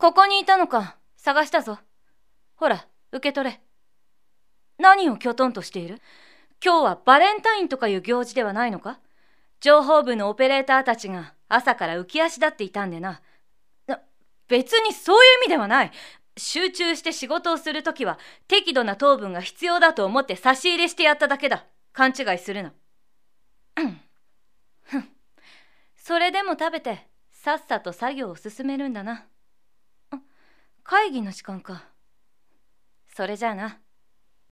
ここにいたのか。探したぞ。ほら、受け取れ。何をきょとんとしている？今日はバレンタインとかいう行事ではないのか？情報部のオペレーターたちが朝から浮き足立っていたんでな。別にそういう意味ではない。集中して仕事をするときは適度な糖分が必要だと思って差し入れしてやっただけだ。勘違いするな。それでも食べてさっさと作業を進めるんだな。会議の時間か。それじゃあな。